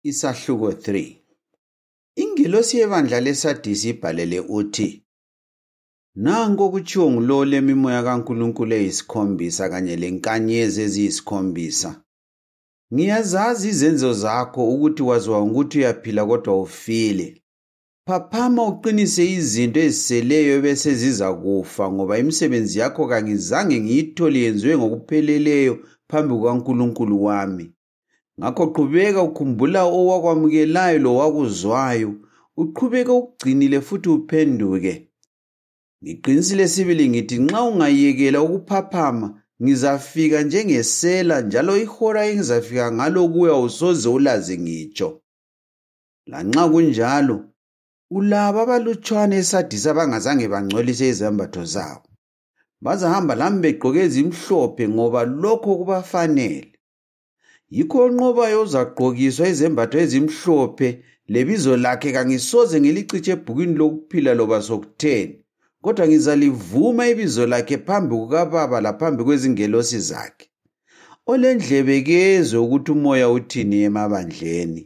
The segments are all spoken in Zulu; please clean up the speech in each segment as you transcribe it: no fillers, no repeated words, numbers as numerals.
Isahluko 3. Ingilosi yebandla leSardisi ibhalele uthi: Nanku okutshiwo ngulo lemimoya kaNkulunkulu eyisikhombisa kanye lenkanyezi eziyisikhombisa. Ngiyazazi izenzo zakho ukuthi waziwa ukuthi uyaphila kodwa ufile. Phaphama uqinise izinto eziseleyo bese ziza kufa ngoba imisebenzi yakho kangizange ngiyithole yenziwe ngokupheleleyo phambi kukaNkulunkulu wami. Ngakho qhubeka ukhumbula owakwamukelayo lowakuzwayo, uqhubeka ukugcinile futhi uphenduke. Ngiqinisile sibili ngithi nxa ungayekela ukuphaphama, ngizafika njengesela njalo ihora engizafika ngalo kuwe awusoze ulazi ngitsho. Lanxa kunjalo, ulabo abalutshwane eSardisi abangazange bangcolise izembatho zabo. Bazahamba lami begqoke ezimhlophe ngoba lokho kubafanele. Yikho onqobayo uzagqokiswa izembatho ezimhlophe, lebizo lakhe kangisoze ngiliciche ebhukwini lokuphila loba sokutheni, kodwa ngizalivuma ibizo lakhe phambi kukaBaba laphambi kwezingelosi zakhe. Olendlebe kezwe ukuthi umoya uthini emabandleni.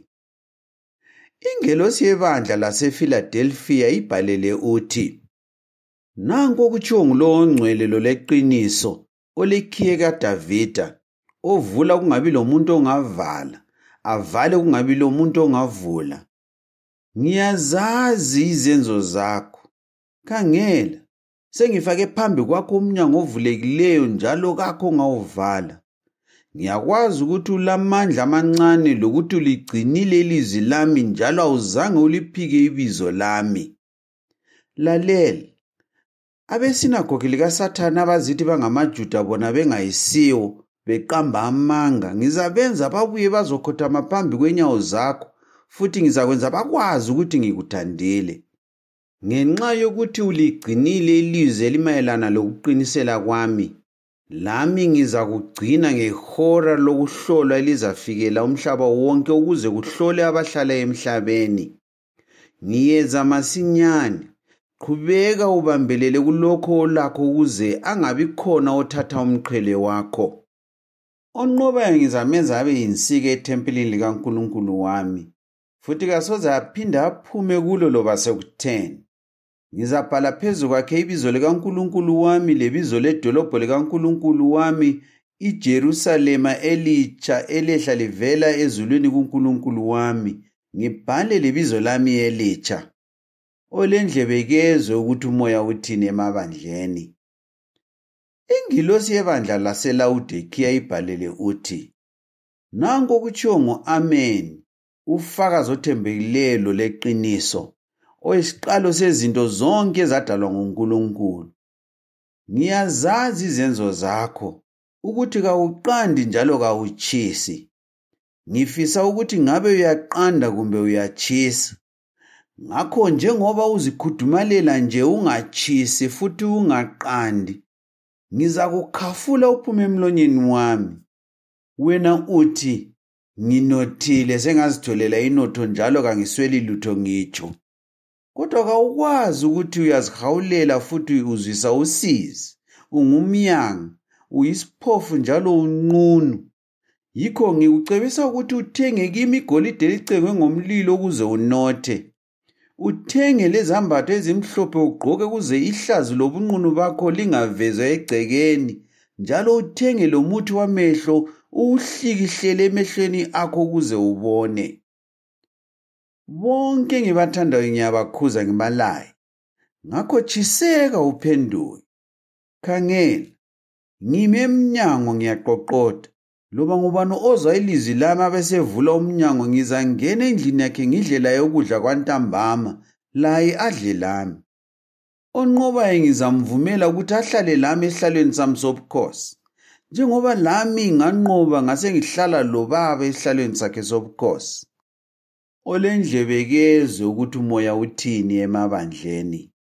Ingelosi yebandla laseFiladelfiya ibhalele uthi: Nanku okutshiwo ngulo ongcwele loleqiniso, olikhiye kaDavida, ovula kungabi lomuntu ongavala, avale kungabi lomuntu ongavula. Ngiyazazi izenzo zakho. Khangela, sengifake phambi kwakho umnyango ovulekileyo njalo kakho ongawuvala. Ngiyakwazi ukuthi ulamandla amancane lokuthi uligcinile ilizwi lami njalo awuzange uliphike ibizo lami. Lalela, abesinagogi likaSathane abazithi bangamaJuda bona bengayisiwo, beqamba amanga, ngizabenza babuye bazokhothama phambi kwenyawo zakho, futhi ngizakwenza bakwazi ukuthi ngikuthandile. Ngenxa yokuthi uligcinile ilizwi elimayelana lokuqinisela kwami, lami ngizakugcina ngehora lokuhlolwa elizafikela umhlaba wonke ukuze kuhlole abahlala emhlabeni. Ngiyeza masinyane. Qhubeka ubambelele kulokho olakho ukuze angabi khona othatha umqhele wakho. Onqobayo ngizamenza abe yinsika ethempelini likaNkulunkulu wami, futhi kasoze aphinda aphume kulo loba sekutheni. Ngizabhala phezu kwakhe ibizo likaNkulunkulu wami lebizo ledolobho likaNkulunkulu wami, iJerusalema elitsha elehla livela ezulwini kuNkulunkulu wami, ngibhale lebizo lami elitsha. Olendlebe kezwe ukuthi umoya uthini emabandleni. Ingilosi yebandla laseLawudikiya ibhalele uthi: Nanku okutshiwo ngo-Amen, ufakazi othembekileyo loleqiniso, oyisiqalo sezinto zonke ezadalwa nguNkulunkulu. Ngiyazazi izenzo zakho, ukuthi kawuqandi njalo kawutshisi. Ngifisa ukuthi ngabe uyaqanda kumbe uyatshisa. Ngakho njengoba uzikhudumalela nje ungatshisi futhi ungaqandi, ngizakukhafula uphume emlonyeni wami. Wena uthi, nginothile sengazitholela inotho njalo kangisweli lutho ngitsho. Kodwa kawukwazi ukuthi uyazihawulela futhi uzwisa usizi, ungumyanga, uyisiphofu njalo unqunu. Yikho ngikucebisa ukuthi uthenge kimi igolide elicengwe ngomlilo ukuze unothe. Uthenge lezambatho ezimhlophe ugqoke ukuze ihlazo lobunqunu bakho lingavezwa egcekeni, njalo uthenge lomuthi wamehlo uwuhlikihlele emehlweni akho ukuze ubone. Bonke ngibathandayo ngiyabakhuza ngibalaye, ngakho tshiseka uphenduke. Khangela, ngime emnyango ngiyaqoqoda, loba ngubani ozwa ilizwi lami abesevula umnyango ngizangena endlini yakhe ngidle laye ukudla kwantambama, laye adle lami. Onqobayo ngizamvumela ukuthi ahlale lami esihlalweni sami sobukhosi, njengoba lami nganqoba ngasengihlala loBaba esihlalweni sakhe sobukhosi. Olendlebe kezwe ukuthi umoya uthini emabandleni.